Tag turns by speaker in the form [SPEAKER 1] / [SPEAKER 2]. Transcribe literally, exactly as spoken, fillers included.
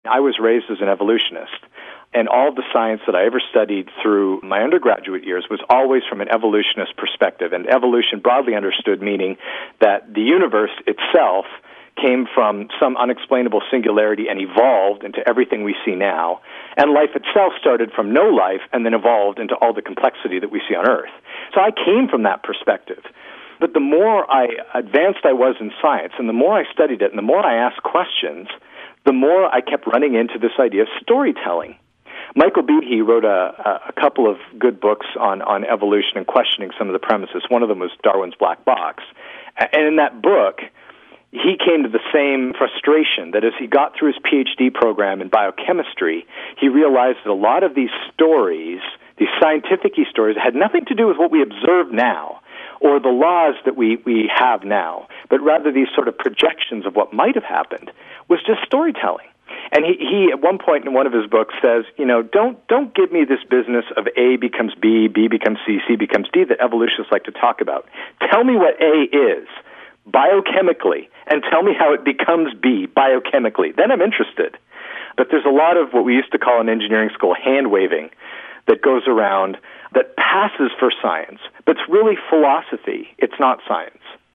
[SPEAKER 1] I was raised as an evolutionist, and all the science that I ever studied through my undergraduate years was always from an evolutionist perspective, and evolution broadly understood meaning that the universe itself came from some unexplainable singularity and evolved into everything we see now, and life itself started from no life and then evolved into all the complexity that we see on Earth. So I came from that perspective. But the more I advanced I was in science, and the more I studied it, and the more I asked questions, the more I kept running into this idea of storytelling. Michael Behe wrote a, a couple of good books on, on evolution and questioning some of the premises. One of them was Darwin's Black Box. And in that book, he came to the same frustration that as he got through his PhD program in biochemistry, he realized that a lot of these stories, these scientific stories, had nothing to do with what we observe now or the laws that we, we have now, but rather these sort of projections of what might have happened, was just storytelling. And he, he, at one point in one of his books, says, you know, don't don't give me this business of A becomes B, B becomes C, C becomes D that evolutionists like to talk about. Tell me what A is biochemically, and tell me how it becomes B biochemically. Then I'm interested. But there's a lot of what we used to call in engineering school hand-waving that goes around that passes for science, but it's really philosophy. It's not science.